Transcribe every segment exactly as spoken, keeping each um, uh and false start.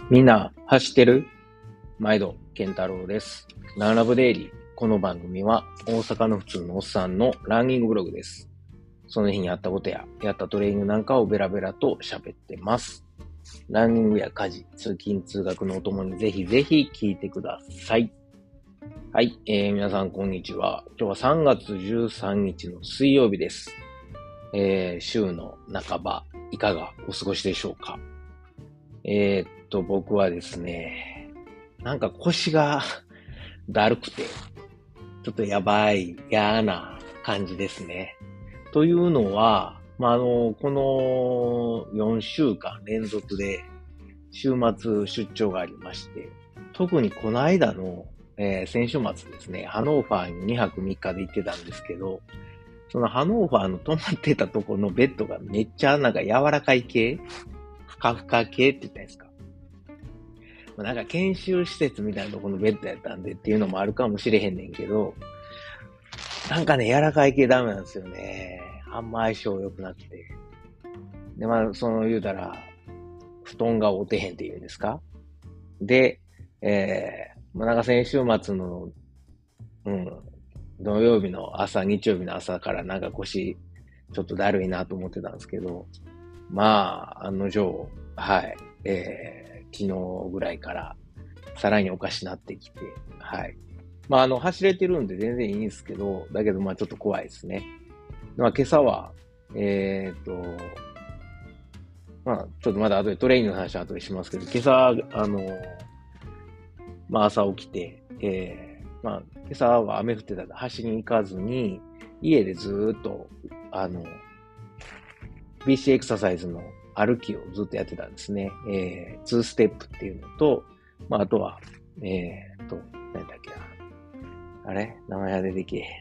みんな走ってる？毎度健太郎です。ランラブデイリー。この番組は大阪の普通のおっさんのランニングブログです。その日にあったことややったトレーニングなんかをベラベラと喋ってます。ランニングや家事、通勤通学のお供にぜひぜひ聞いてください。はい、えー、皆さんこんにちは。今日はさんがつじゅうさんにちの水曜日です。えー、週の半ばいかがお過ごしでしょうか。えー、っと僕はですね、なんか腰がだるくて、ちょっとやばい、嫌な感じですね。というのは、まあ、あの、このよんしゅうかん連続で週末出張がありまして、特にこの間の、えー、先週末ですね、ハノーファーににはくみっかで行ってたんですけど、そのハノーファーの泊まってたところのベッドがめっちゃなんか柔らかい系、ふかふか系って言ったんですか。なんか研修施設みたいなところのベッドやったんでっていうのもあるかもしれへんねんけど、なんかね、柔らかい系ダメなんですよね。あんま相性良くなくて。で、まあ、その言うたら、布団が合うてへんっていうんですか。で、えー、まあ、なんか先週末の、うん、土曜日の朝、日曜日の朝からなんか腰、ちょっとだるいなと思ってたんですけど、まあ、案の定、はい、えー、昨日ぐらいからさらにおかしなってきて、はい。まあ、あの、走れてるんで全然いいんですけど、だけどまあちょっと怖いですね。まあ今朝は、えーっと、まあちょっとまだ後でトレーニングの話は後でしますけど、今朝、あの、まあ朝起きて、えー、まあ今朝は雨降ってたんで走りに行かずに、家でずーっと、あの、ビーシー エクササイズの歩きをずっとやってたんですね。えー、ツーステップっていうのと、まああとは、えーっと、何だっけな。あれ名前が出てけえ。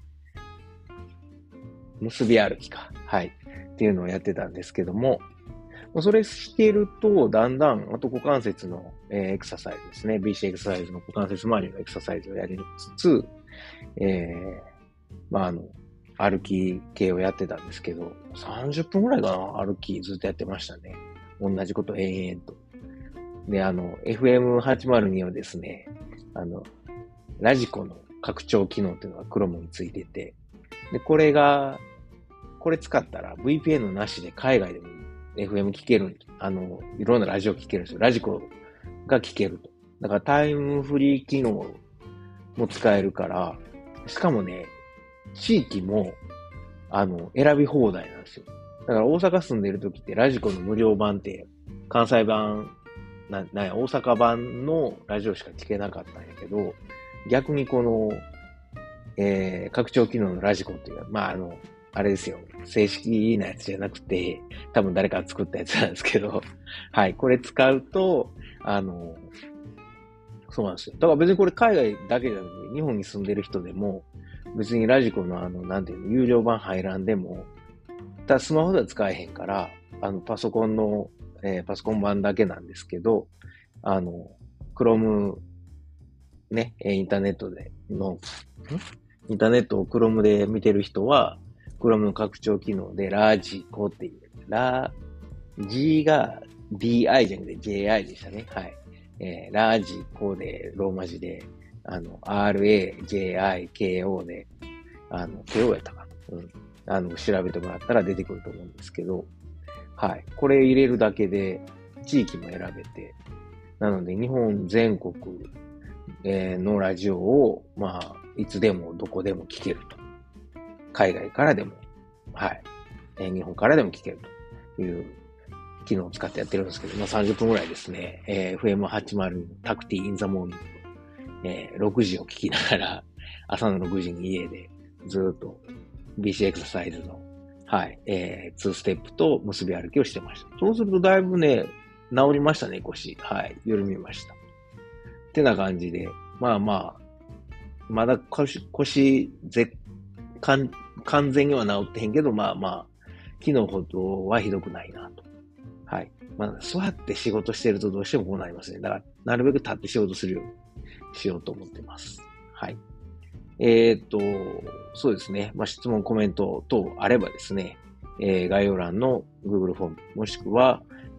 結び歩きか。はい。っていうのをやってたんですけども、それしてると、だんだん、あと股関節の、えーエクササイズですね。ビーシー エクササイズの股関節周りのエクササイズをやりつつ、えー、まあ、あの、歩き系をやってたんですけど、さんじゅっぷんぐらいかな、歩きずっとやってましたね。同じこと延々と。で、あの、エフエムはちまるに はですね、あの、ラジコの拡張機能っていうのがクロムについてて、で、これが、これ使ったら ブイピーエヌ なしで海外でも エフエム 聞ける。あの、いろんなラジオ聞けるんですよ。ラジコが聞けると。だからタイムフリー機能も使えるから、しかもね、地域も、あの、選び放題なんですよ。だから大阪住んでる時ってラジコの無料版って、関西版、な、なや、大阪版のラジオしか聞けなかったんやけど、逆にこの、えー、拡張機能のラジコっていうのは、まあ、あの、あれですよ。正式なやつじゃなくて、多分誰かが作ったやつなんですけど、はい。これ使うと、あの、そうなんですよ。だから別にこれ海外だけじゃなくて、日本に住んでる人でも、別にラジコのあの、なんていうの、有料版入らんでも、ただスマホでは使えへんから、あの、パソコンの、えーパソコン版だけなんですけど、あの、Chrome ね、インターネットでの、インターネットを Chrome で見てる人は、Chrome の拡張機能でラジコっていう、ラ、G が ディーアイ じゃなくて ジェイアイ でしたね。はい。えー、ラジコで、ローマ字で、あの、アールエージェイアイケーオー で、あの、ケーオー やったかな。うん。あの、調べてもらったら出てくると思うんですけど、はい。これ入れるだけで、地域も選べて、なので、日本全国、えーのラジオを、まあ、いつでもどこでも聞けると。海外からでも、はい。えー日本からでも聞けるという機能を使ってやってるんですけど、まあさんじゅっぷんぐらいですね、えー、エフエムはちまる タクティインザモーニング、えー、ろくじを聞きながら、朝のろくじに家でずーっと ビーシー エクササイズの、はい、えー、にステップと結び歩きをしてました。そうするとだいぶね、治りましたね、腰。はい、緩みました。ってな感じで、まあまあ、まだ腰、腰、ぜ、完完全には治ってへんけど、まあまあ、昨日ほどはひどくないなと。はい。まあ、座って仕事してるとどうしてもこうなりますね。だから、なるべく立って仕事するようにしようと思ってます。はい。えーっと、そうですね。まあ、質問、コメント等あればですね、えー概要欄の Google フォーム、もしくは、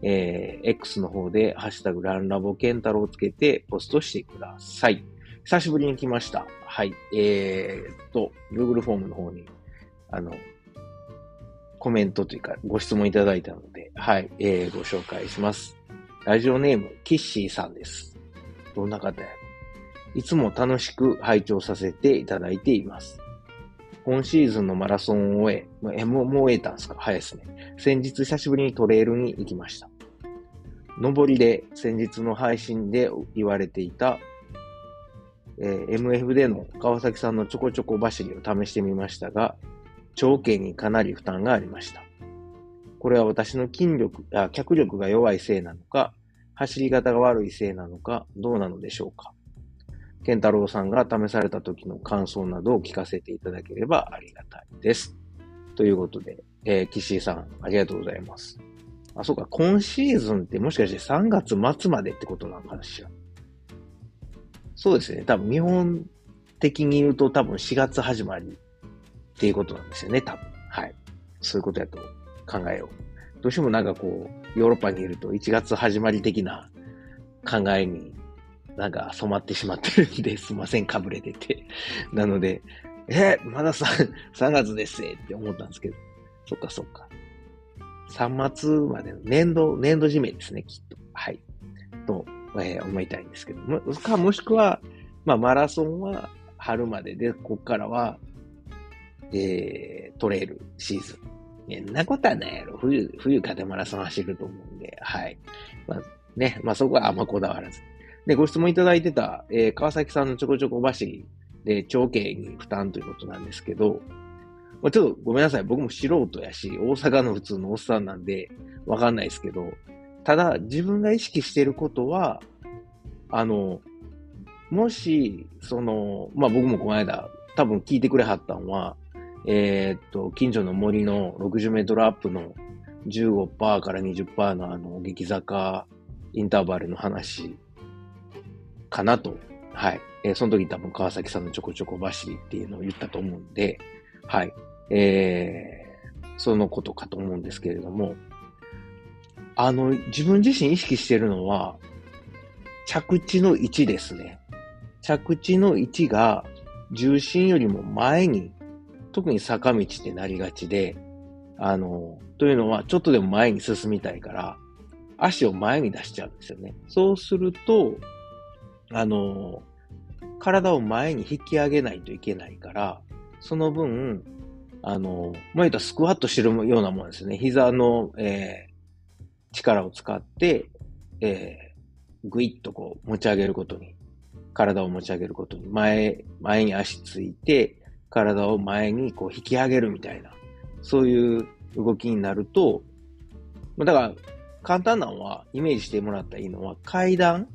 えー、X の方で、ハッシュタグランラボケンタロウをつけてポストしてください。久しぶりに来ました。はい。えーっと、Google フォームの方に、あの、コメントというか、ご質問いただいたので、はい、えー、ご紹介します。ラジオネーム、キッシーさんです。どんな方やろ。いつも楽しく拝聴させていただいています。今シーズンのマラソンを終え、えもう、もう終えたんですか？早いですね。先日久しぶりにトレイルに行きました。上りで先日の配信で言われていた、えー、エムエフ での川崎さんのちょこちょこ走りを試してみましたが、長径にかなり負担がありました。これは私の筋力、あ、脚力が弱いせいなのか、走り方が悪いせいなのか、どうなのでしょうか。健太郎さんが試された時の感想などを聞かせていただければありがたいです。ということで、えー、岸井さん、ありがとうございます。あ、そうか、今シーズンってもしかしてさんがつ末までってことなのかしら。そうですね。多分日本的に言うと多分しがつ始まりっていうことなんですよね、多分。はい。そういうことやと考えよう。どうしてもなんかこう、ヨーロッパにいるといちがつ始まり的な考えになんか染まってしまってるんで、すいません、かぶれてて。なので、え、まだ 3, さんがつですって思ったんですけど。そっかそっか。さんがつまでの年度、年度締めですね、きっと。はい。と、えー、思いたいんですけども。か、もしくは、まあ、マラソンは春までで、こっからは、えー、トレイルシーズン。ね、んなことはないやろ。冬、冬風マラソン走ると思うんで、はい。まあ、ね、まあそこはあんまこだわらず。で、ご質問いただいてた、えー、川崎さんのちょこちょこ走りで長径に負担ということなんですけど、まあ、ちょっとごめんなさい。僕も素人やし、大阪の普通のおっさんなんで、わかんないですけど、ただ、自分が意識していることは、あの、もし、その、まあ僕もこの間、多分聞いてくれはったんは、えーっと、近所の森のろくじゅうメートルアップの じゅうごパーセント から にじゅっパーセント のあの、激坂インターバルの話かなと。はい。えー、その時多分川崎さんのちょこちょこ走りっていうのを言ったと思うんで、はい。えー、そのことかと思うんですけれども、あの、自分自身意識してるのは、着地の位置ですね。着地の位置が重心よりも前に、特に坂道ってなりがちで、あの、というのは、ちょっとでも前に進みたいから、足を前に出しちゃうんですよね。そうすると、あの、体を前に引き上げないといけないから、その分、あの、まあ、言うとスクワットしてるようなもんですね。膝の、えー、力を使って、えー、ぐいっとこう持ち上げることに、体を持ち上げることに、前、前に足ついて、体を前にこう引き上げるみたいな、そういう動きになると、だから簡単なのは、イメージしてもらったらいいのは、階段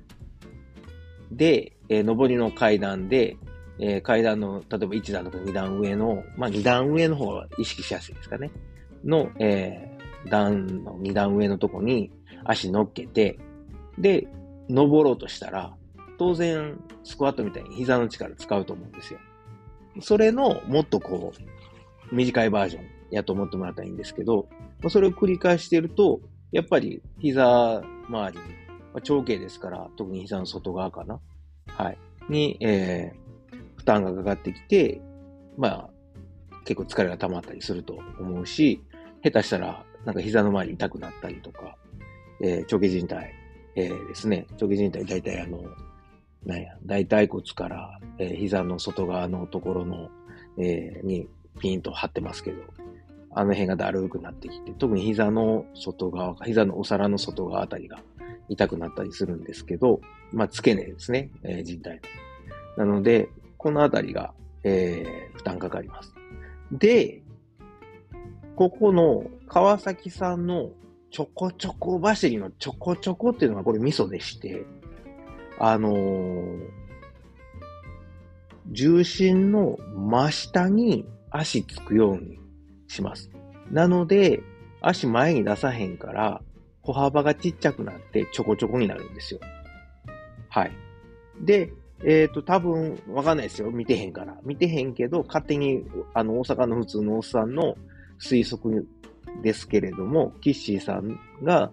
で、えー、上りの階段で、えー、階段の、例えばいち段とかに段上の、まあに段上の方が意識しやすいですかね。の、えー、段のに段上のとこに足乗っけて、で、登ろうとしたら、当然、スクワットみたいに膝の力使うと思うんですよ。それの、もっとこう、短いバージョンやと思ってもらったらいいんですけど、それを繰り返していると、やっぱり膝周りに、長径ですから、特に膝の外側かな。はい。に、えー、負担がかかってきて、まあ、結構疲れが溜まったりすると思うし、下手したら、なんか膝の周り痛くなったりとか、えー、長径靭帯、えー、ですね。長径靭帯大体あの、なんや、大腿骨から、えー、膝の外側のところの、えー、にピンと張ってますけど、あの辺がだるくなってきて、特に膝の外側、膝のお皿の外側あたりが痛くなったりするんですけど、まあ、付け根ですね、えー、靭帯の。なので、このあたりが、えー、負担かかります。で、ここの川崎さんのちょこちょこ走りのちょこちょこっていうのがこれミソでして、あのー、重心の真下に足つくようにします。なので、足前に出さへんから、歩幅がちっちゃくなってちょこちょこになるんですよ。はい。で、えっと、多分、わかんないですよ。見てへんから。見てへんけど、勝手に、あの、大阪の普通のおっさんの推測ですけれども、キッシーさんが、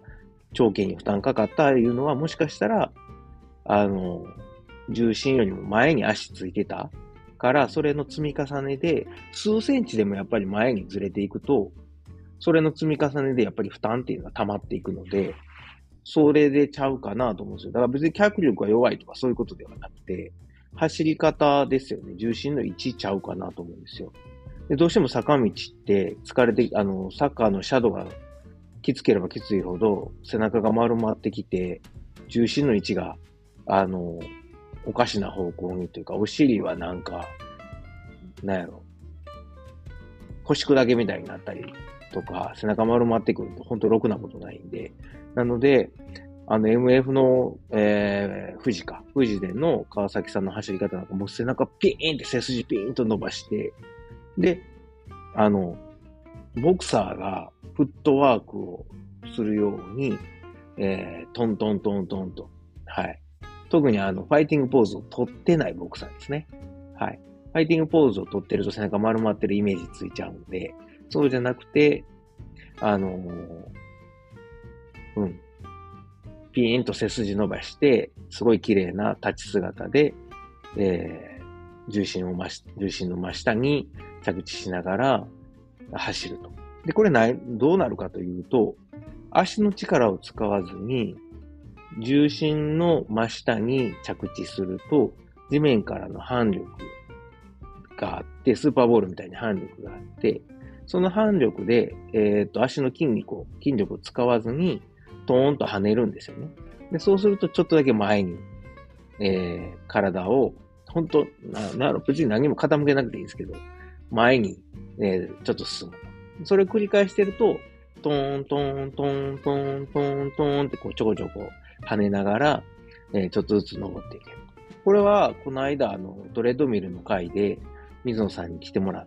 長径に負担かかったいうのは、もしかしたら、あの、重心よりも前に足ついてたから、それの積み重ねで、数センチでもやっぱり前にずれていくと、それの積み重ねでやっぱり負担っていうのが溜まっていくので、それでちゃうかなと思うんですよ。だから別に脚力が弱いとかそういうことではなくて、走り方ですよね。重心の位置ちゃうかなと思うんですよ。で、どうしても坂道って疲れて、あの、サッカーのシャドウがきつければきついほど背中が丸まってきて、重心の位置が、あの、おかしな方向にというか、お尻はなんか、なんやろ、腰砕けみたいになったりとか、背中丸まってくると本当ろくなことないんで、なので、あの エムエフ の、えー、富士か、富士での川崎さんの走り方なんかもう背中ピーンって背筋ピーンと伸ばして、で、あの、ボクサーがフットワークをするように、えー、トントントントンと、はい。特にあの、ファイティングポーズを取ってないボクサーですね。はい。ファイティングポーズを取ってると背中丸まってるイメージついちゃうんで、そうじゃなくて、あのー、うん。ピーンと背筋伸ばして、すごい綺麗な立ち姿で、えー、重心を増し、重心の真下に着地しながら走ると。で、これない、どうなるかというと、足の力を使わずに、重心の真下に着地すると、地面からの反力があって、スーパーボールみたいに反力があって、その反力で、えっと、足の筋肉を、筋力を使わずに、トーンと跳ねるんですよね。で、そうするとちょっとだけ前に、えー、体を、本当な、なんやろ、別に何も傾けなくていいんですけど、前に、えー、ちょっと進む。それを繰り返してると、トーン、トーン、トーン、トーン、トーン、トーンってこうちょこちょこ跳ねながら、えー、ちょっとずつ登っていける。これは、この間、あの、トレッドミルの回で、水野さんに来てもらって、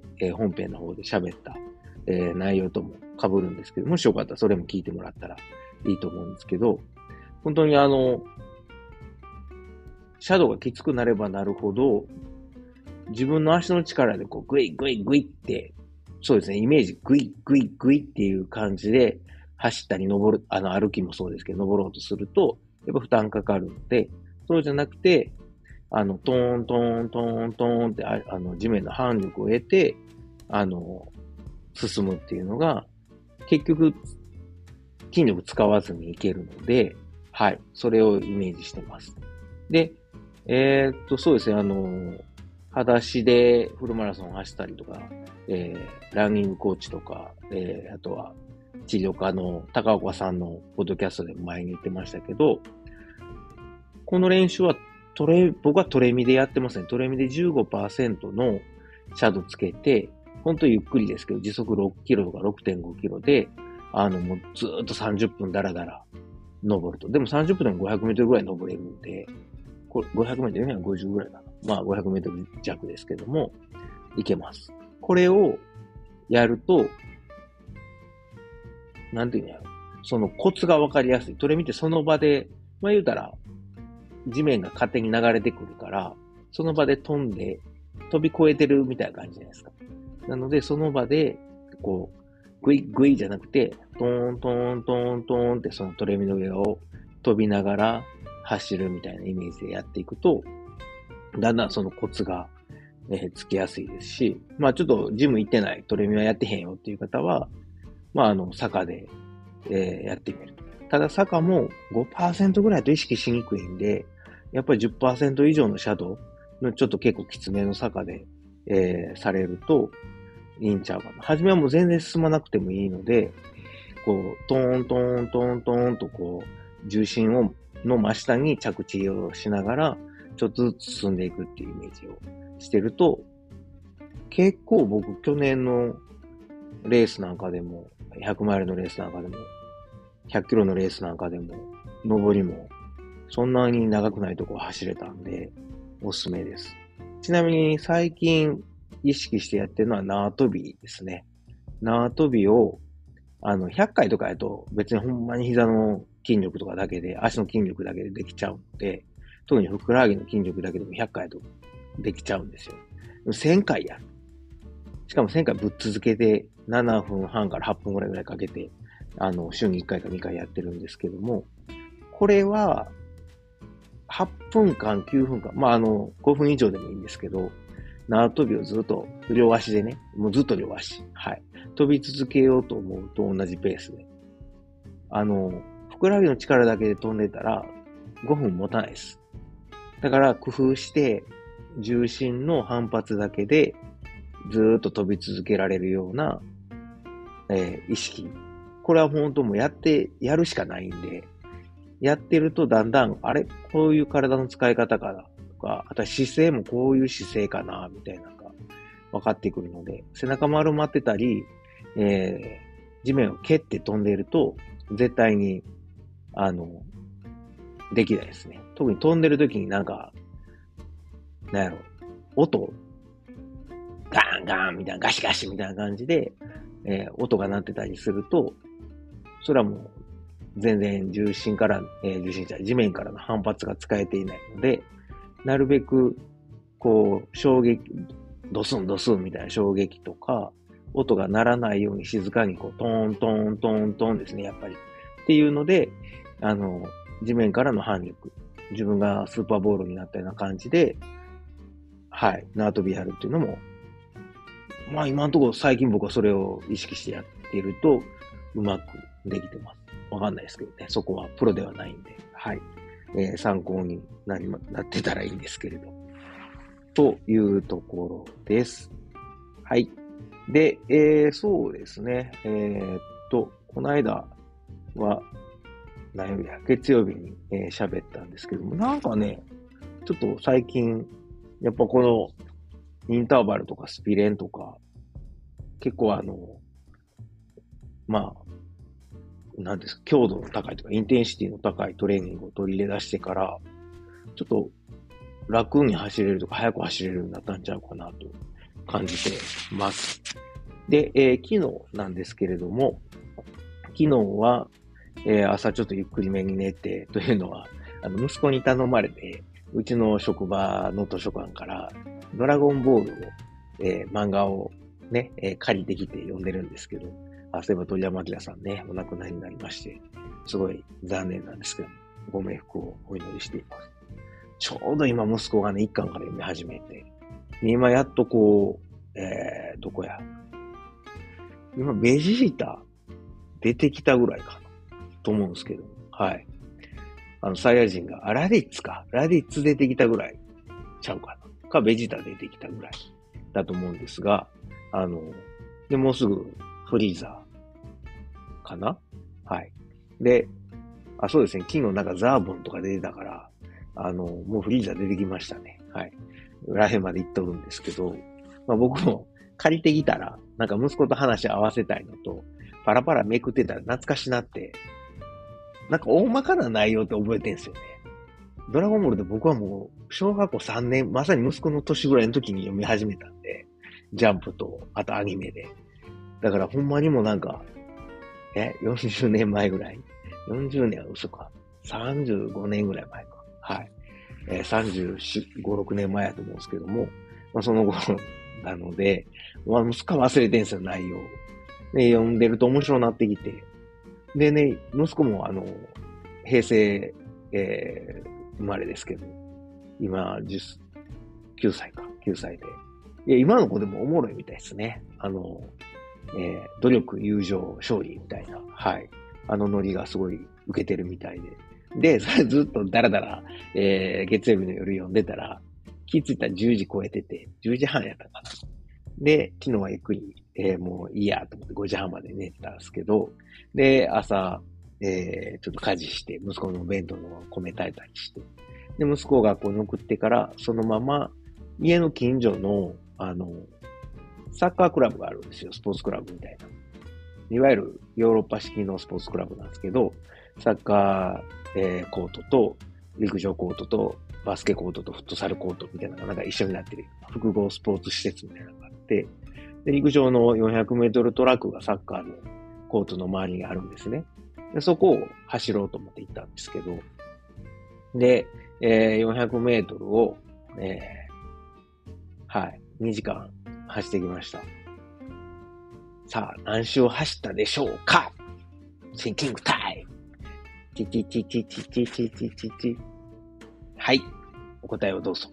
えー、本編の方で喋った、えー、内容とも被るんですけど、もしよかったらそれも聞いてもらったらいいと思うんですけど、本当にあの、シャドウがきつくなればなるほど、自分の足の力でこう、グイグイグイって、そうですね、イメージグイグイグイっていう感じで走ったり登る、あの歩きもそうですけど、登ろうとすると、やっぱ負担かかるので、そうじゃなくて、あの、トーントーントーントーンって、ああの、地面の反力を得て、あの、進むっていうのが、結局、筋力使わずにいけるので、はい、それをイメージしてます。で、えー、っと、そうですね、あの、裸足でフルマラソンを走ったりとか、えー、ランニングコーチとか、えー、あとは治療科の高岡さんのポッドキャストでも前に言ってましたけど、この練習はトレ、僕はトレミでやってますね。トレミで じゅうごパーセント のシャドウつけて、ほんとゆっくりですけど、時速ろっキロとか ろくてんごキロで、あの、もうずーっとさんじゅっぷんだらだら登ると。でもさんじゅっぷんでもごひゃくメートルぐらい登れるんで、これごひゃくメートル、よんひゃくごじゅうぐらいかな。まあごひゃくメートル弱ですけども、いけます。これをやると、なんていうんやろ。そのコツがわかりやすい。トレミってその場で、まあ言うたら、地面が勝手に流れてくるから、その場で飛んで、飛び越えてるみたいな感じじゃないですか。なので、その場で、こう、グイグイじゃなくて、トーントーントーントーンってそのトレミの上を飛びながら走るみたいなイメージでやっていくと、だんだんそのコツが、えー、つきやすいですし、まあちょっとジム行ってない、トレミはやってへんよっていう方は、まああの、坂で、えー、やってみると。ただ坂も ごパーセント ぐらいと意識しにくいんで、やっぱり じゅっパーセント 以上のシャドウのちょっと結構きつめの坂で、えー、されるといいんちゃうかな。はじめはもう全然進まなくてもいいので、こう、トーントーントーントーンとこう、重心を、の真下に着地をしながら、ちょっとずつ進んでいくっていうイメージをしてると、結構僕去年のレースなんかでも、ひゃくマイルのレースなんかでも、ひゃっキロのレースなんかでも、上りも、そんなに長くないとこ走れたんで、おすすめです。ちなみに最近意識してやってるのは縄跳びですね。縄跳びを、あの、ひゃっかいとかやと別にほんまに膝の筋力とかだけで、足の筋力だけでできちゃうので、特にふくらはぎの筋力だけでもひゃっかいとできちゃうんですよ。せんかいやる。しかもせんかいぶっ続けてななふんはんからはっぷんぐらいぐらいかけてあの、週にいっかいかにかいやってるんですけども、これは、はっぷんかん、きゅうふんかん、まあ、あの、ごふん以上でもいいんですけど、縄跳びをずっと、両足でね、もうずっと両足、はい。飛び続けようと思うと同じペースで。あの、ふくらはぎの力だけで飛んでたら、ごふん持たないです。だから工夫して、重心の反発だけで、ずーっと飛び続けられるような、えー意識。これは本当もうやって、やるしかないんで、やってるとだんだん、あれこういう体の使い方かなとか、あとは姿勢もこういう姿勢かなみたいなのが分かってくるので、背中丸まってたり、えー、地面を蹴って飛んでいると、絶対に、あの、できないですね。特に飛んでる時になんか、なんやろ、音、ガーンガーンみたいな、ガシガシみたいな感じで、えー音が鳴ってたりすると、それはもう全然重心から、えー重心じゃない地面からの反発が使えていないので、なるべく、こう、衝撃、ドスンドスンみたいな衝撃とか、音が鳴らないように静かにこう、トーントーントーントーンですね、やっぱり。っていうので、あの、地面からの反力、自分がスーパーボールになったような感じで、はい、縄跳びやるっていうのも、まあ今のところ最近僕はそれを意識してやっていると、うまくできてます。わかんないですけどね、そこはプロではないんで、はい。えー参考になりま、なってたらいいんですけれど。というところです。はい。で、えー、そうですね。えーっと、この間は、何曜日だ月曜日にえー喋ったんですけども、なんかね、ちょっと最近、やっぱこのインターバルとかスピレンとか、結構あの、まあ、なんですか、強度の高いとか、インテンシティの高いトレーニングを取り入れ出してから、ちょっと楽に走れるとか、速く走れるようになったんちゃうかなと感じてます。で、えー昨日なんですけれども、昨日は、えー朝ちょっとゆっくりめに寝て、というのは、あの、息子に頼まれて、うちの職場の図書館から、ドラゴンボールを、えー漫画をね、えー借りてきて読んでるんですけど、あ、そういえば鳥山明さんね、お亡くなりになりまして、すごい残念なんですけど、ご冥福をお祈りしています。ちょうど今息子がね、一巻から読み始めて、で今やっとこう、えー、どこや。今、ベジータ出てきたぐらいかな、と思うんですけど、はい。あの、サイヤ人が、あ、ラディッツか。ラディッツ出てきたぐらいちゃうかな。か、ベジータ出てきたぐらいだと思うんですが、あの、で、もうすぐフリーザーかな。はい。で、あ、そうですね。昨日なんかザーボンとか出てたから、あの、もうフリーザー出てきましたね。はい。らへんまで行っとるんですけど、まあ僕も借りてきたら、なんか息子と話合わせたいのと、パラパラめくってたら懐かしなって、なんか大まかな内容って覚えてんすよね。ドラゴンボールで僕はもう、小学校さんねん、まさに息子の年ぐらいの時に読み始めたんで、ジャンプと、あとアニメで。だからほんまにもなんか、え、よんじゅうねんまえぐらい ?よんじゅう 年は嘘か。さんじゅうごねんぐらい前か。はい。えー、さんじゅうよん、ご、ろくねんまえやと思うんですけども、まあ、その後なので、まあ、すっか忘れてんすよ、内容。で、読んでると面白くなってきて。でね、息子もあの、平成、えー生まれですけど、今、じゅう、きゅうさいか、きゅうさいで。いや、今の子でもおもろいみたいですね。あの、えー努力、友情、勝利みたいな、はい。あのノリがすごい受けてるみたいで。で、それずっとダラダラ、えー月曜日の夜読んでたら、気づいたらじゅうじ超えてて、じゅうじはんやったかな。で、昨日はゆっくり、えーもういいやと思ってごじはんまで寝てたんですけど、で、朝、えーちょっと家事して、息子のお弁当の米炊いたりして、で、息子を学校に送ってから、そのまま、家の近所の、あの、サッカークラブがあるんですよ。スポーツクラブみたいな。いわゆるヨーロッパ式のスポーツクラブなんですけど、サッカー、えーコートと、陸上コートと、バスケコートとフットサルコートみたいなのがなんか一緒になってる複合スポーツ施設みたいなのがあって、で、陸上のよんひゃくメートルトラックがサッカーのコートの周りにあるんですね。で、そこを走ろうと思って行ったんですけど、で、えーよんひゃくメートルを、えーはい、にじかん走ってきました。さあ、何周走ったでしょうかシンキングタイム。チチチチチチチチチチ。はい。お答えをどうぞ。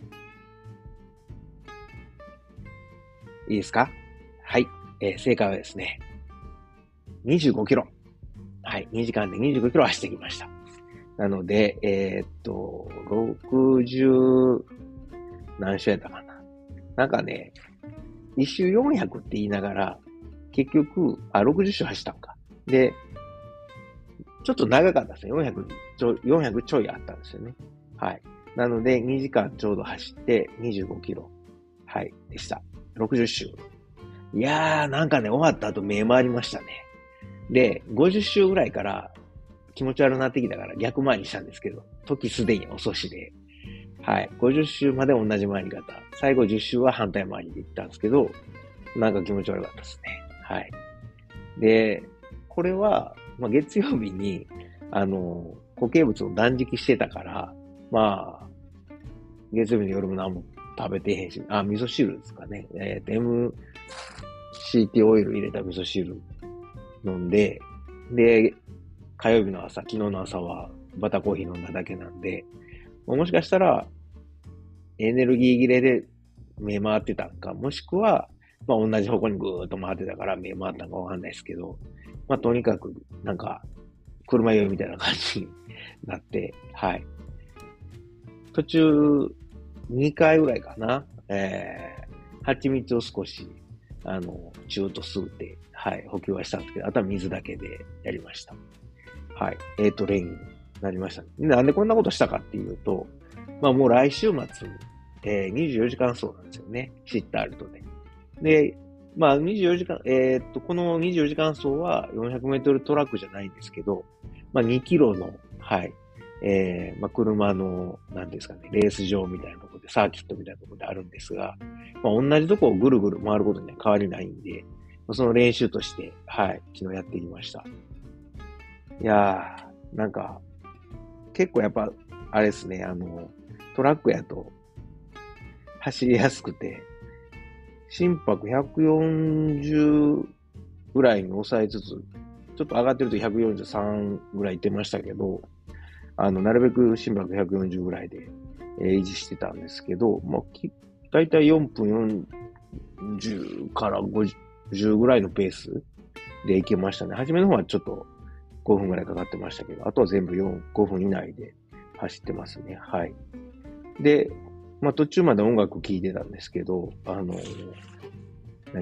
いいですか？はい。えー、正解はですね、にじゅうごキロ。はい。にじかんでにじゅうごキロ走ってきました。なので、えー、っと、ろくじゅう何周やったかな。なんかね、いっ周よんひゃくって言いながら、結局、あ、ろくじゅっ周走ったんか。で、ちょっと長かったですね。よんひゃくちょ、よんひゃくちょいあったんですよね。はい。なので、にじかんちょうど走ってにじゅうごキロ。はい。でした。ろくじゅっ周。いやー、なんかね、終わった後目回りましたね。で、ごじゅっ周ぐらいから気持ち悪くなってきたから逆回りしたんですけど、時すでに遅しで。はい。ごじゅっ周まで同じ回り方。最後じゅっ周は反対回りで行ったんですけど、なんか気持ち悪かったですね。はい。で、これは、まあ、月曜日に、あの、固形物を断食してたから、まあ、月曜日の夜も何も食べてへんし、あ、味噌汁ですかね。えー、エムシーティー オイル入れた味噌汁飲んで、で、火曜日の朝、昨日の朝はバターコーヒー飲んだだけなんで、もしかしたらエネルギー切れで目回ってたんか、もしくは、まあ同じ方向にぐーっと回ってたから目回ったんかわかんないですけど、まあとにかくなんか車酔いみたいな感じになって、はい。途中にかいぐらいかな、えー、蜂蜜を少し、あの、チューと吸って、はい、補給はしたんですけど、あとは水だけでやりました。はい。えーと、レインになりました。なんでこんなことしたかっていうと、まあもう来週末、えー、にじゅうよじかん走なんですよね。シッタールとね。で、まあにじゅうよじかん、えーっと、このにじゅうよじかん走はよんひゃくメートルトラックじゃないんですけど、まあにキロの、はい、えー、まあ車の、なんですかね、レース場みたいなところで、サーキットみたいなところであるんですが、まあ同じとこをぐるぐる回ることには変わりないんで、その練習として、はい、昨日やってきました。いやー、なんか、結構やっぱ、あれですね、あの、トラックやと、走りやすくて、心拍ひゃくよんじゅうぐらいに抑えつつ、ちょっと上がってるとひゃくよんじゅうさんぐらい行ってましたけど、あの、なるべく心拍ひゃくよんじゅうぐらいで、えー維持してたんですけど、まあ、きだいたいよんぷんよんじゅうからごじゅうぐらいのペースで行けましたね。初めの方はちょっとごふんぐらいかかってましたけど、あとは全部よん、ごふん以内で走ってますね。はい。で、まあ途中まで音楽聴いてたんですけど、あの、何 ?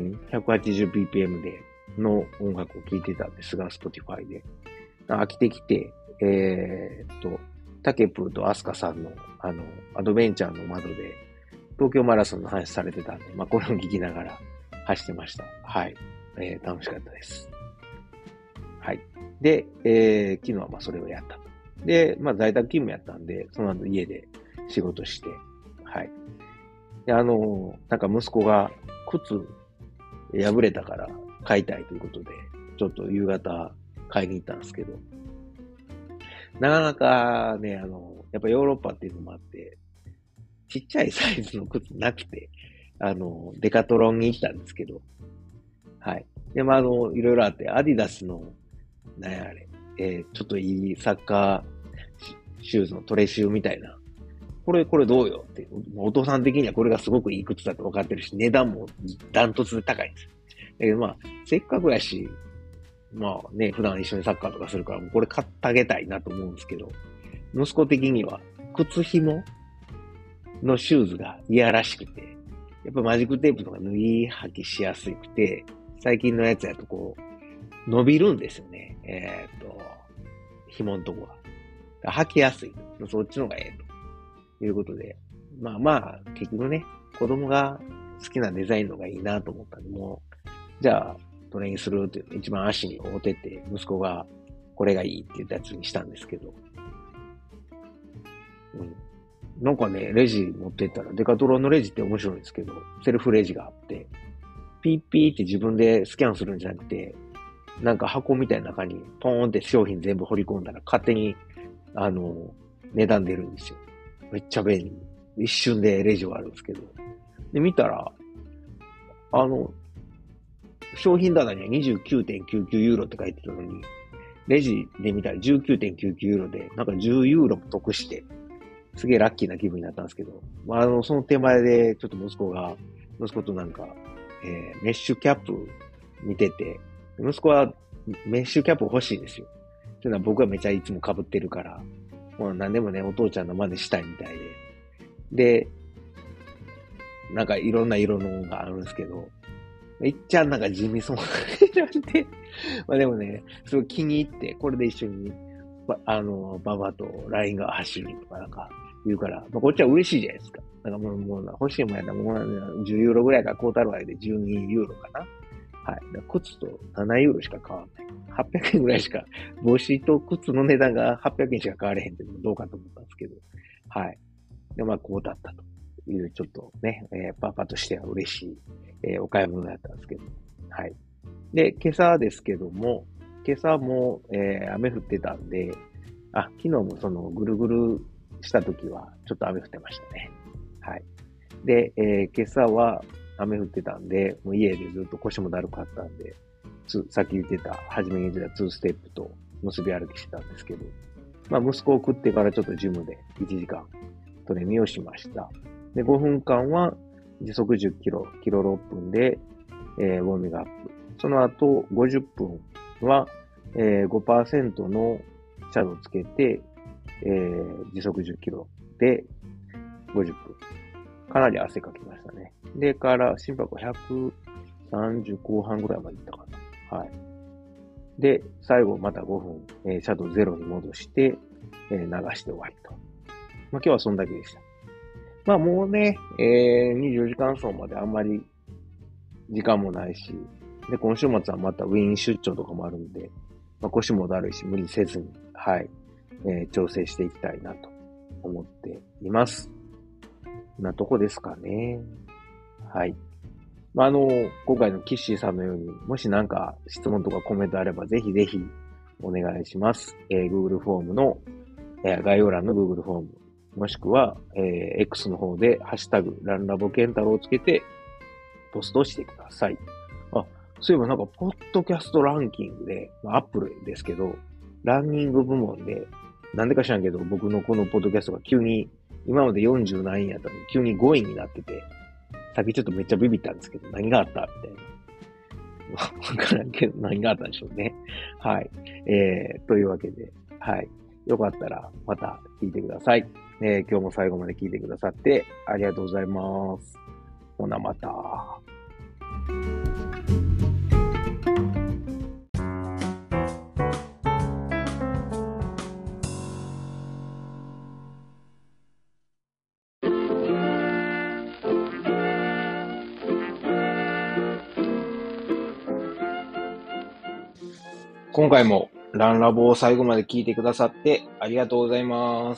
ひゃくはちじゅうビーピーエム での音楽を聴いてたんですが、Spotify で。飽きてきて、えーっと、タケプーとアスカさんの、あの、アドベンチャーの窓で、東京マラソンの話されてたんで、まあこれを聞きながら走ってました。はい。えー、楽しかったです。はい。で、えー、昨日はまあそれをやったと。で、まあ在宅勤務やったんで、その後家で仕事して、はい。で、あの、なんか息子が靴破れたから買いたいということで、ちょっと夕方買いに行ったんですけど、なかなかね、あの、やっぱヨーロッパっていうのもあって、ちっちゃいサイズの靴なくて、あの、デカトロンに行ったんですけど、はい。で、まあ、あの、いろいろあって、アディダスの、なんやあれ、えー、ちょっといいサッカーシューズのトレシューみたいな、これ、これどうよって、お父さん的にはこれがすごくいい靴だと分かってるし、値段もダントツで高いんですよ。だけどまあ、せっかくやし、まあね、普段一緒にサッカーとかするから、これ買ってあげたいなと思うんですけど、息子的には、靴紐のシューズが嫌らしくて、やっぱマジックテープとか縫い履きしやすくて、最近のやつやとこう、伸びるんですよね。えーっと、紐のとこが。履きやすい。そっちの方がええということで。まあまあ、結局ね、子供が好きなデザインのがいいなと思ったんで、もう、じゃあ、トレインするっていうの一番足に合うてて、息子がこれがいいって言ったやつにしたんですけど。うん。なんかね、レジ持ってったら、デカトロンのレジって面白いんですけど、セルフレジがあって、ピーピーって自分でスキャンするんじゃなくて、なんか箱みたいな中にポーンって商品全部掘り込んだら勝手に、あの、値段出るんですよ。めっちゃ便利。一瞬でレジ終わるんですけど。で、見たら、あの、商品棚には にじゅうきゅうてんきゅうきゅう ユーロって書いてたのに、 レジで見たら じゅうきゅうてんきゅうきゅうユーロで、なんかじゅうユーロも得して、すげえラッキーな気分になったんですけど、まあ、あの、その手前で、ちょっと息子が、息子となんか、えー、メッシュキャップ見てて、息子はメッシュキャップ欲しいんですよ。というのは僕はめちゃいつも被ってるから、もう何でもね、お父ちゃんの真似したいみたいで。で、なんかいろんな色のがあるんですけど、いっちゃんなんか地味そうな感じなんで、まあでもね、すごい気に入って、これで一緒に、ばあの、ババとラインが走るとかなんか言うから、まあ、こっちは嬉しいじゃないですか。なんかもう、もう欲しいもんやったらもうじゅうユーロぐらいからコータルワイでじゅうにユーロかな。はい。靴とななユーロしか変わんない。はっぴゃくえんぐらいしか、帽子と靴の値段がはっぴゃくえんしか変われへんっていうのもどうかと思ったんですけど、はい。で、まあ、こうだったという、ちょっとね、えー、パパとしては嬉しい、えー、お買い物だったんですけど、はい。で、今朝ですけども、今朝も、えー、雨降ってたんで、あ、昨日もそのぐるぐるした時はちょっと雨降ってましたね。はい。で、えー、今朝は雨降ってたんで、もう家でずっと腰もだるかったんで、つさっき言ってた、初めに言ってたツーステップと結び歩きしてたんですけど、まあ息子を送ってからちょっとジムでいちじかんトレーニングをしました。で、ごふんかんは時速じゅっキロ、キロろっぷんで、えー、ウォーミングアップ。その後ごじゅっぷんは、えー、ごパーセントのシャドウつけて、えー、時速じゅっキロでごじゅっぷん。かなり汗かきましたね。で、から心拍ひゃくさんじゅう後半ぐらいまでいったかな。はい。で、最後またごふん、えー、シャドウゼロに戻して、えー、流して終わりと。まあ今日はそんだけでした。まあもうね、えー、にじゅうよじかん走まであんまり時間もないし、で、今週末はまたウィーン出張とかもあるんで、まあ、腰もだるいし、無理せずに、はい、えー、調整していきたいなと思っています。なとこですかね。はい。まあ、あの、今回のキッシーさんのように、もしなんか質問とかコメントあれば、ぜひぜひお願いします。えー、Google フォームの、えー、概要欄の Google フォーム、もしくは、えー、X の方で、ハッシュタグ、ランラボケンタロウをつけて、ポストしてください。あ、そういえばなんか、ポッドキャストランキングで、まあ、アップルですけど、ランニング部門で、なんでか知らんけど、僕のこのポッドキャストが急に、今までよんじゅう何位やったのに、急にごいになってて、さっきちょっとめっちゃビビったんですけど、何があったみたいな。わからんけど、何があったんでしょうね。はい。えー、というわけで、はい。よかったら、また聞いてください。えー、今日も最後まで聞いてくださって、ありがとうございます。ほな、また。今回もランラボを最後まで聞いてくださってありがとうございます。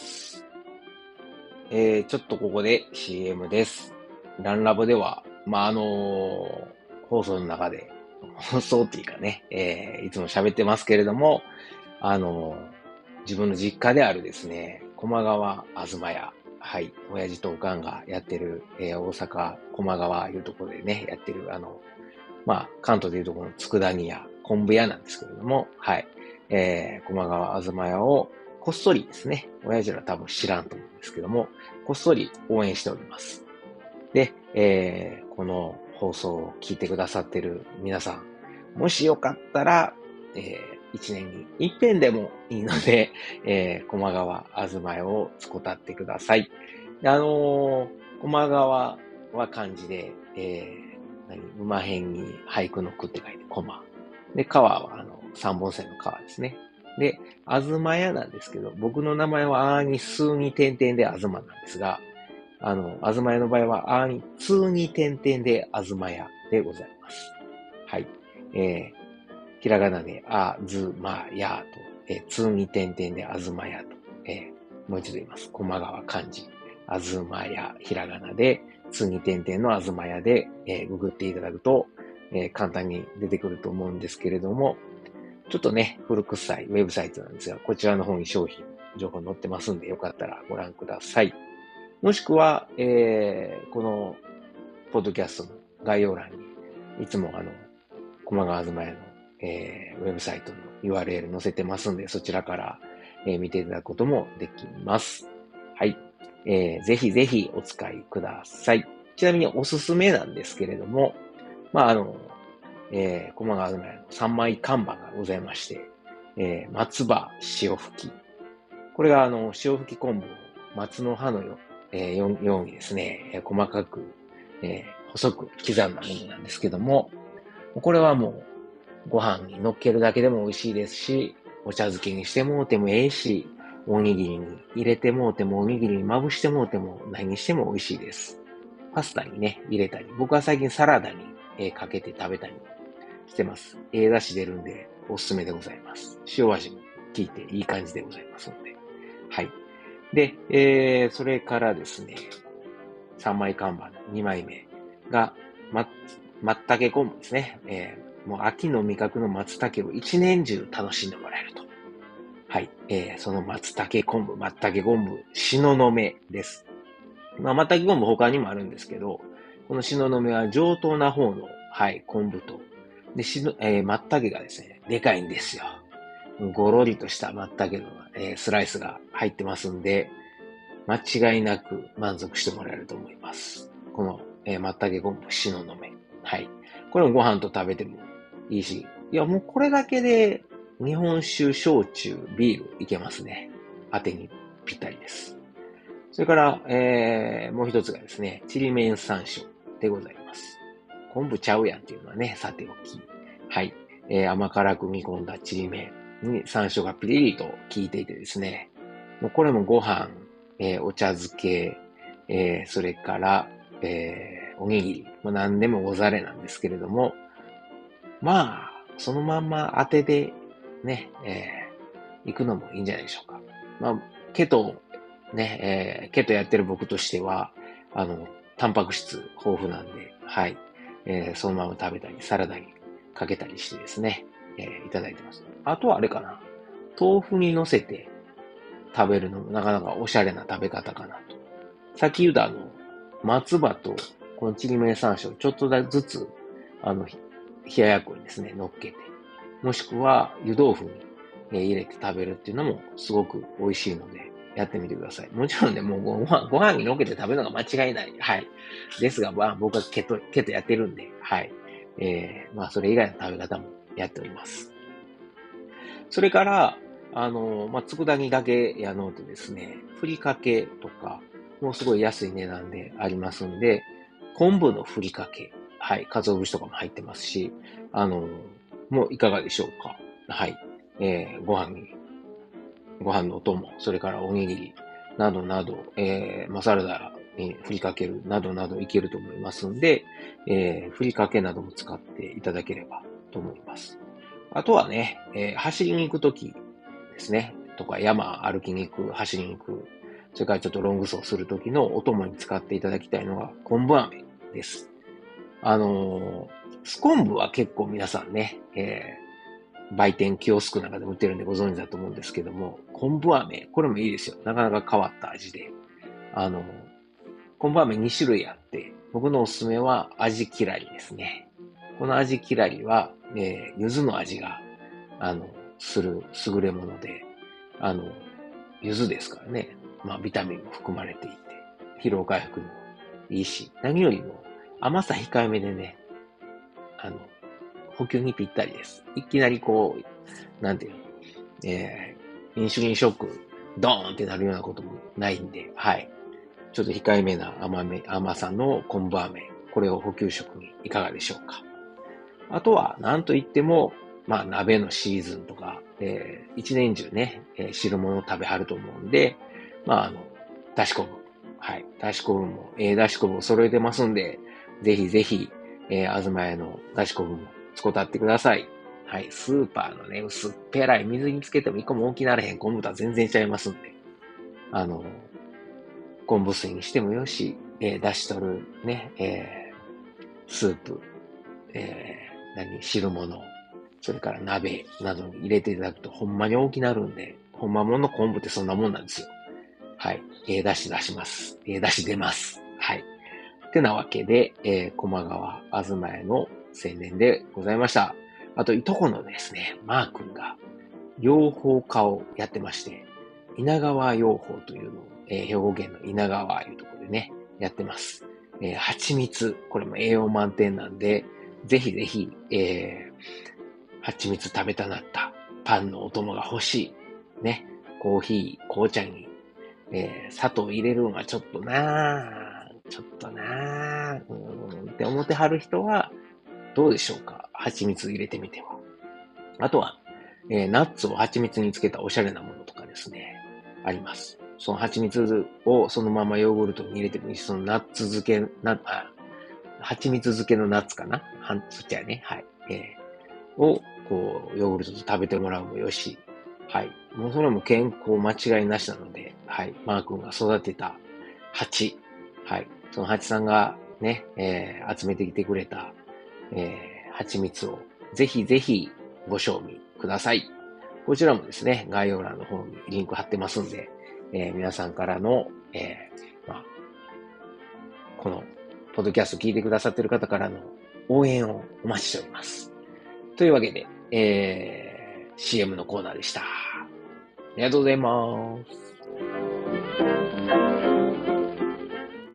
えー、ちょっとここで シーエム です。ランラボでは、まあ、あのー、放送の中で、放送っていうかね、えー、いつも喋ってますけれども、あのー、自分の実家であるですね、駒川あずまや、はい、親父とおかんがやってる、えー、大阪駒川いうところでね、やってる、あの、まあ、関東でいうところの佃煮屋、昆布屋なんですけれども、はい。えー、駒川あずま屋をこっそりですね、親父ら多分知らんと思うんですけども、こっそり応援しております。で、えー、この放送を聞いてくださってる皆さん、もしよかったら、えー、一年に一遍でもいいので、えー、駒川あずま屋をつこたってください。で、あのー、駒川は漢字で、えー何馬辺に俳句の句って書いて、コマ。で、川は、あの、三本線の川ですね。で、あずまやなんですけど、僕の名前はあーに数に点々であずまなんですが、あの、あずまやの場合はあーに通に点々であずまやでございます。はい。えー、ひらがなであずまやと、えー、通に点々であずまやと、えー、もう一度言います。駒川漢字。あずまや、ひらがなで、通に点々のあずまやで、えー、ググっていただくと、えー、簡単に出てくると思うんですけれども、ちょっとね、古臭いウェブサイトなんですが、こちらの方に商品、情報載ってますんで、よかったらご覧ください。もしくは、えー、この、ポッドキャストの概要欄に、いつもあの、駒川あずまやのえー、ウェブサイトの ユーアールエル 載せてますんで、そちらから、えー見ていただくこともできます。はい。えー、ぜひぜひお使いください。ちなみにおすすめなんですけれども、まあ、あの、えー、駒川東屋のさんまい看板がございまして、えー、松葉塩吹き。これがあの、塩吹き昆布を松の葉のよ,、えー、よようにですね、えー細かく、えー細く刻んだものなんですけども、これはもうご飯に乗っけるだけでも美味しいですし、お茶漬けにしてもうてもええし、おにぎりに入れてもうても、おにぎりにまぶしてもうても、何にしても美味しいです。パスタにね、入れたり、僕は最近サラダに、えーかけて食べたりしてます。ええ出汁出るんで、おすすめでございます。塩味も効いていい感じでございますので。はい。で、えー、それからですね、さんまい看板のにまいめが、ま、松茸昆布ですね。えー、もう秋の味覚の松茸を一年中楽しんでもらえると。はい。えー、その松茸昆布、松茸昆布、しののめです。まあ、松茸昆布他にもあるんですけど、このしののめは上等な方の、はい、昆布と、で、しの、えー、松茸がですね、でかいんですよ。ごろりとした松茸の、えースライスが入ってますんで、間違いなく満足してもらえると思います。この、えー、松茸昆布、しののめ。はい。これもご飯と食べてもいいし、いや、もうこれだけで日本酒、焼酎、ビールいけますね。当てにぴったりです。それから、えー、もう一つがですね、ちりめん山椒でございます。昆布ちゃうやんっていうのはね、さておき。はい。えー、甘辛く煮込んだちりめんに山椒がピリリと効いていてですね、もうこれもご飯、えー、お茶漬け、えー、それから、えー、おにぎり、まあ、何でもござれなんですけれども、まあ、そのまんま当てでね、えー、行くのもいいんじゃないでしょうか。まあ、ケト、ね、えー、ケトやってる僕としては、あの、タンパク質豊富なんで、はい、えー、そのまま食べたり、サラダにかけたりしてですね、えー、いただいてます。あとはあれかな、豆腐に乗せて食べるのもなかなかおしゃれな食べ方かなと。さっき言ったあの、松葉とこのちりめん山椒ちょっとずつ、あの、冷ややっこにですね、乗っけて、もしくは湯豆腐に、えー入れて食べるっていうのもすごく美味しいので、やってみてください。もちろんね、もうご飯、ご飯に乗っけて食べるのが間違いない。はい。ですが、まあ、僕はケト、ケトやってるんで、はい。えー、まあ、それ以外の食べ方もやっております。それから、あの、まあ、佃煮だけやのうとですね、ふりかけとか、もうすごい安い値段でありますんで、昆布のふりかけ、はい、鰹節とかも入ってますし、あの、もういかがでしょうか。はい。えー、ご飯に、ご飯のお供、それからおにぎり、などなど、えー、まあ、サラダにふりかける、などなどいけると思いますんで、えー、ふりかけなども使っていただければと思います。あとはね、えー走りに行くときですね、とか山歩きに行く、走りに行く、それからちょっとロング走するときのお供に使っていただきたいのが昆布飴です。あのースコンブは結構皆さんね、えー売店、キオスクなんかで売ってるんでご存知だと思うんですけども、昆布飴、これもいいですよ。なかなか変わった味で。あの、昆布飴に種類あって、僕のおすすめは味きらりですね。この味きらりは、えー、柚子の味が、あの、する優れもので、あの、柚子ですからね。まあ、ビタミンも含まれていて、疲労回復にもいいし、何よりも甘さ控えめでね、あの、補給にぴったりです。いきなりこう、なんていうの、えー、インシュリンショック、ドーンってなるようなこともないんで、はい。ちょっと控えめな甘め、甘さの昆布飴、これを補給食にいかがでしょうか。あとは、なんといっても、まあ、鍋のシーズンとか、えー、一年中ね、えー汁物を食べはると思うんで、まあ、あの、だし昆布。はい。だし昆布も、えー、だし昆布を揃えてますんで、ぜひぜひ、えー、あずまやのだし昆布も使ってってください。はい。スーパーのね、薄っぺらい水につけても一個も大きなれへん昆布とは全然ちゃいますんで、あの、昆布水にしてもよし、えー、出し取るね、えー、スープ、えー、何、汁物、それから鍋などに入れていただくとほんまに大きなるんで、ほんまもんの昆布ってそんなもんなんですよ。はい。ええ出汁出します。ええ出汁出ます。はい。ってなわけで、えー、駒川あずまやの宣伝でございました。 あと、いとこのですね、マー君が養蜂家をやってまして、稲川養蜂というのを、えー、兵庫県の稲川いうところでね、やってます。えー、蜂蜜、これも栄養満点なんで、ぜひぜひ、えー、蜂蜜食べたなったパンのお供が欲しい。ね。コーヒー、紅茶に、えー、砂糖入れるのはちょっとなぁ、ちょっとなぁ、うーんって思ってはる人は、どうでしょうか。蜂蜜入れてみては。あとは、えーナッツを蜂蜜につけたおしゃれなものとかですね、あります。その蜂蜜をそのままヨーグルトに入れてもいいし、そのナッツ漬け、な、あ、蜂蜜漬けのナッツかなはん、そっちやね。はい。えーを、こう、ヨーグルトと食べてもらうもよし。はい。もうそれも健康間違いなしなので、はい。マー君が育てた蜂。はい。その蜂さんがね、えー集めてきてくれた、えー蜂蜜をぜひぜひご賞味ください。こちらもですね、概要欄の方にリンク貼ってますんで、えー皆さんからの、えーまあ、この、ポッドキャスト聞いてくださっている方からの応援をお待ちしております。というわけで、えー、シーエム のコーナーでした。ありがとうございます。